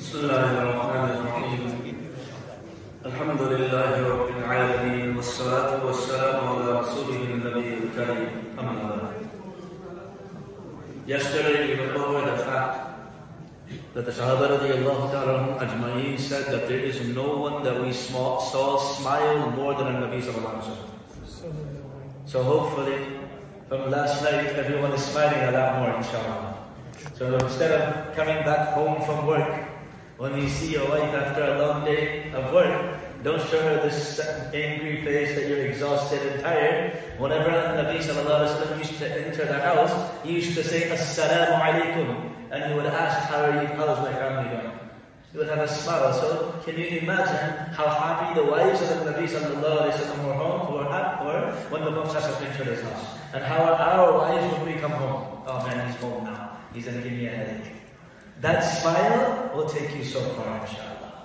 بسم الله الرحمن الرحيم الحمد لله رب العالمين والصلاة والسلام على رسوله النبي الكريم أما بعد. Yesterday we went over the fact that the Sahaba radiallahu ta'ala ajma'in said that there is no one that we saw smile more than a Nabi sallallahu alaihi wasallam. So hopefully from last night everyone is smiling a lot more, inshallah. So instead of coming back home from work, when you see your wife after a long day of work, don't show her this angry face that you're exhausted and tired. Whenever Nabi sallallahu alaihi wasallam used to enter the house, he used to say, Assalamu alaikum. And he would ask, how are you? How is my family doing? He would have a smile. So can you imagine how happy the wives of the Nabi sallallahu alaihi wasallam were home, were when the Prophet entered his house? And how are our wives when we come home? Oh man, he's home now. He's going to give me a headache. That smile will take you so far, inshallah.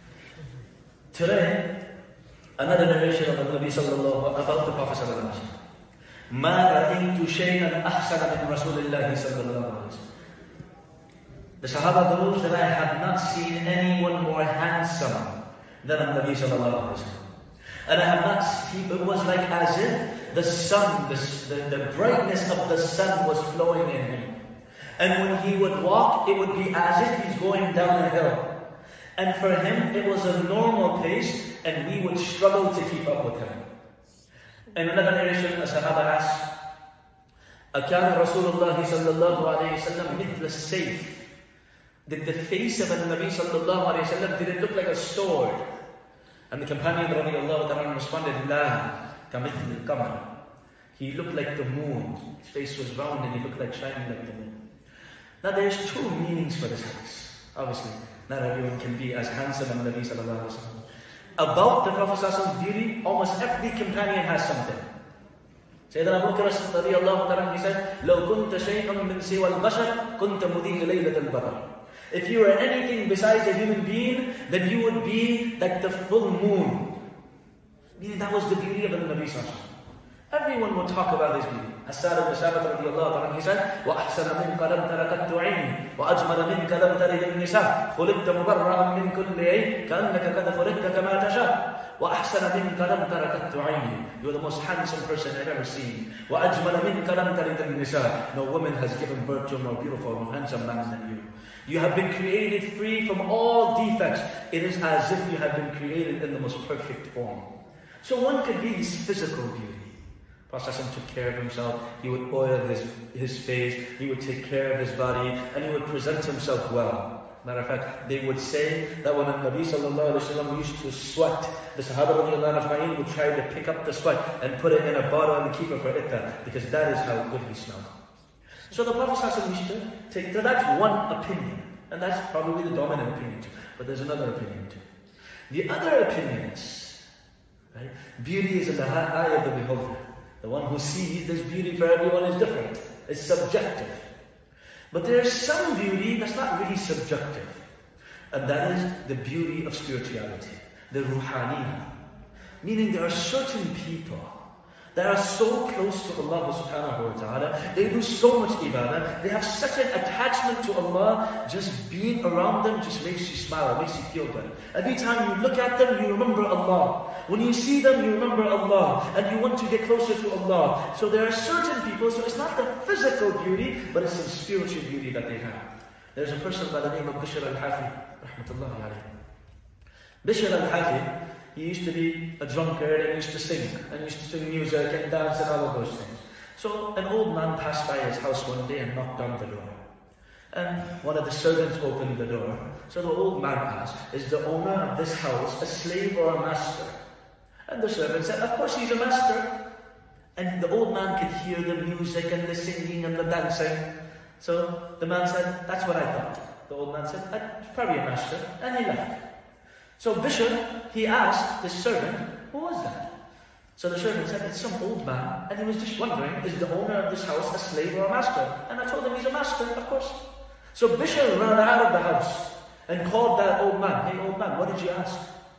Today, another narration of the Nabi sallallahu about the Prophet sallallahu alaihi wasallam. مَا رَأَيْتُ شَيْئًا أَحْسَنَ مِنْ رَسُولِ اللَّهِ صلى الله عليه وسلم. The Sahaba knows that I have not seen anyone more handsome than Nabi sallallahu alaihi wasallam. And I have not seen, it was like as if the sun, the brightness of the sun was flowing in him. And when he would walk, it would be as if he's going down a hill. And for him, it was a normal pace, and we would struggle to keep up with him. In another narration, the Sahaba asked, أَكَانَ رَسُولُ اللَّهِ صَلَّى اللَّهُ عَلَيْهِ وسلم مِثْلَ السَّيْفِ. Did the face of the Nabi sallallahu alayhi wa sallam, did it look like a sword? And the companion radiallahu ta'ala responded, لَا كَمِثْلِ الْقَمَرِ. He looked like the moon. His face was round and he looked like shining like the moon. Now there's two meanings for this hadith. Obviously, not everyone can be as handsome as Nabi sallallahu alayhi wa sallam. About the Prophet sallallahu alayhi wa sallam's beauty, almost every companion has something. Sayyidina Abu Bakr radiallahu ta'ala, he said, لَوْ كُنْتَ شَيْئًا مِنْ سِوَى الْبَشَرِ كُنْتَ مُدِينَ لَيْلَةَ الْبَدْرِ. If you were anything besides a human being, then you would be like the full moon. Meaning that was the beauty of the Nabi sallallahu alayhi wa sallam. Everyone will talk about his beauty. As-Sa'd ibn Sabit radiallahu ta'ala, he said, وَأَحْسَنَ مِنْكَ لَمْ تَرَ قَطُّ عَيْنٍ وَأَجْمَلَ مِنْكَ لَمْ تَلِدِ النِّسَاءُ خُلِقْتَ مُبَرَّأً مِنْ كُلِّ عَيْبٍ كَأَنَّكَ قَدْ خُلِقْتَ كَمَا تَشَاءُ وَأَحْسَنَ مِنْكَ لَمْ تَرَ قَطُّ عَيْنٍ. You're the most handsome person I've ever seen. وَأَجْمَلَ مِنْكَ لَمْ تَلِدِ النِّسَاءُ. No woman has given birth to a more beautiful, more handsome man than you. You have been created free from all defects. It is as if you have been created in the most perfect form. So one could be his physical beauty. Prophet took care of himself. He would oil his face. He would take care of his body. And he would present himself well. Matter of fact, they would say that when the Nabi sallallahu alaihi wasallam used to sweat, the Sahaba radiallahu anhu would try to pick up the sweat and put it in a bottle and keep it for itta, because that is how good he smelled. So the Prophet used to take, so that's one opinion. And that's probably the dominant opinion too. But there's another opinion too. The other opinion is, right, beauty is in the eye of the beholder. The one who sees this beauty for everyone is different. It's subjective. But there is some beauty that's not really subjective. And that is the beauty of spirituality. The ruhaniya. Meaning there are certain people that are so close to Allah subhanahu wa ta'ala, they do so much ibadah, they have such an attachment to Allah, just being around them just makes you smile, makes you feel good. Every time you look at them, you remember Allah. When you see them, you remember Allah, and you want to get closer to Allah. So there are certain people, so it's not the physical beauty, but it's the spiritual beauty that they have. There's a person by the name of Bishr al-Hafi, rahmatullahi alayhi. Bishr al-Hafi, he used to be a drunkard and used to sing music and dance and all of those things. So an old man passed by his house one day and knocked on the door. And one of the servants opened the door. So the old man asked, is the owner of this house a slave or a master? And the servant said, of course he's a master. And the old man could hear the music and the singing and the dancing. So the man said, that's what I thought. The old man said, probably a master. And he left. So Bishr, he asked the servant, who was that? So the servant said, it's some old man, and he was just wondering, is the owner of this house a slave or a master? And I told him he's a master, of course. So Bishr ran out of the house and called that old man. Hey old man, what did you ask?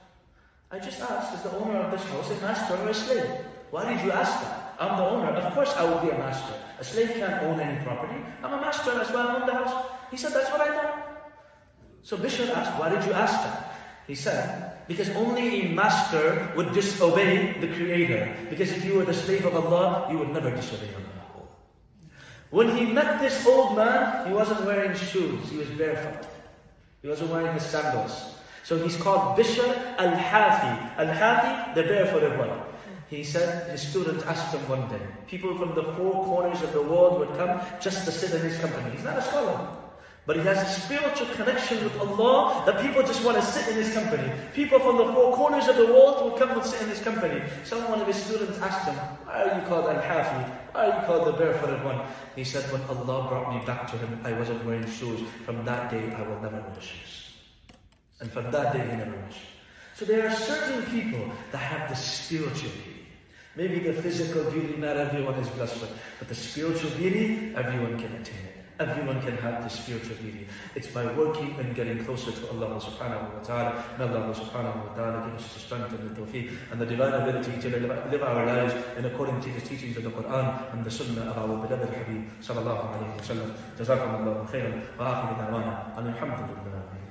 I just asked, is the owner of this house a master or a slave? Why did you ask that? I'm the owner. Of course I will be a master. A slave can't own any property. I'm a master, that's why I own the house. He said, that's what I thought. So Bishr asked, why did you ask that? He said, because only a master would disobey the Creator. Because if you were the slave of Allah, you would never disobey Allah. When he met this old man, he wasn't wearing shoes, he was barefoot. He wasn't wearing his sandals. So he's called Bishr al-Hafi. Al-Hafi, the barefooted one. He said, his student asked him one day, people from the four corners of the world would come just to sit in his company. He's not a scholar, but he has a spiritual connection with Allah that people just want to sit in his company. People from the four corners of the world would come and sit in his company. So one of his students asked him, why are you called Al-Hafi? Why are you called the barefooted one? He said, when Allah brought me back to him, I wasn't wearing shoes. From that day, I will never wear shoes. And from that day, he never wears shoes. So there are certain people that have the spiritual beauty. Maybe the physical beauty, not everyone is blessed with, but the spiritual beauty, everyone can attain it. Everyone can have the spiritual beauty. It's by working and getting closer to Allah subhanahu wa ta'ala. May Allah subhanahu wa ta'ala give us the strength and the tawfiq and the divine ability to live our lives in accordance to the teachings of the Quran and the sunnah of our beloved Habib sallallahu alayhi wa sallam. Jazakum Allahu khairan wa akhiru da'wana. Alhamdulillah.